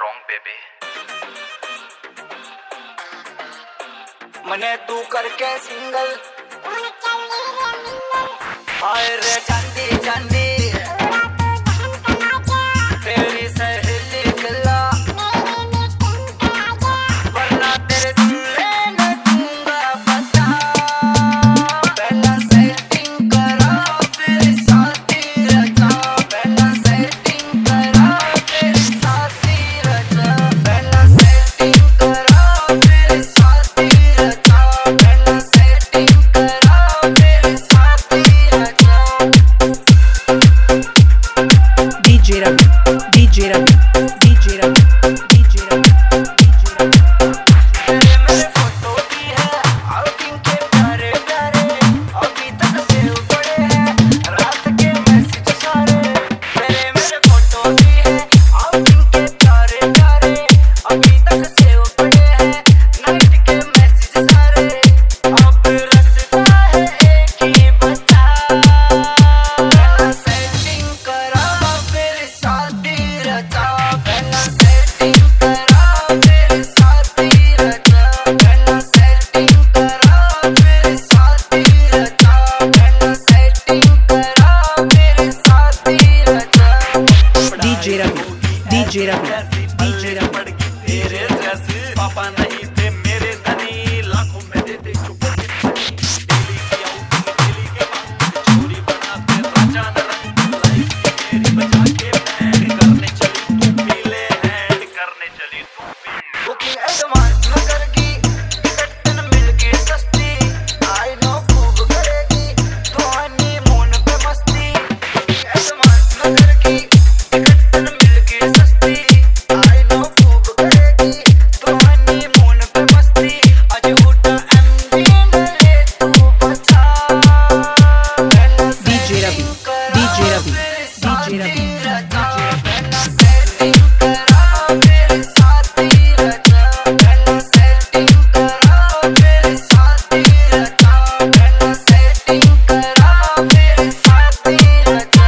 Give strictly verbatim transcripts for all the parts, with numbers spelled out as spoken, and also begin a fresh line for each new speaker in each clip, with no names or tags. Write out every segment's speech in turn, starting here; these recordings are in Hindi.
wrong, baby.
मने तू करके सिंगल हाय रे चांदी चांदी तेरी सहेली गला वरना तेरे चूल्हे न दूंगा पता पहला सेटिंग करा फिर साथी रचा पहला सेटिंग करा फिर साथी रचा पहला सेटिंग करा फिर साथी रचा पहला सेटिंग करा फिर साथी रचा
DJ Ravi DJ Ravi DJ Ravi DJ Ravi DJ Ravi
तेरे मेरे फोटो भी है आउटिंग के प्यारे प्यारे अभी तक सेव पड़े हैं रात के मैसेज सारे तेरे मेरे फोटो भी है आउटिंग के प्यारे प्यारे अभी तक सेव पड़े हैं नाइट के मैसेज सारे अब रास्ता है एक ही बचा पहला सेटिंग करा फिर शादी रचा पहला सेटिंग करा फिर शादी रचा पहला सेटिंग करा फिर शादी रचा पहला सेटिंग करा फिर शादी रचा
DJ Ravi DJ Ravi DJ Ravi
पड़ गई तेरे जैसे पापा नहीं थे मेरे धनी लाखों में देते चुप डेली की आउटिंग डेली के बाद चोरी बनाते राजा न रंग लाइफ मेरी बजा के बैंड करने चली तू पीले हैंड करने चली तू पीले
बुकिंग एडवांस न करगी टिकट न मिलगी सस्ती आई नो खूब करेगी तो हनीमून पे मस्ती बुकिंग एडवांस न करगी टिकट न मिलगी सस्ती आई नो खूब करेगी तो हनीमून पे मस्ती आज उठा एमडी न ले तू बचा पहला
DJ Ravi DJ Ravi DJ Ravi
पहला सेटिंग करा फिर साथी रचा पहला सेटिंग करा फिर साथी रचा पहला सेटिंग करा फिर साथी रचा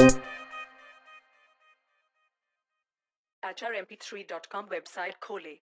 H R M P three dot com website खोले।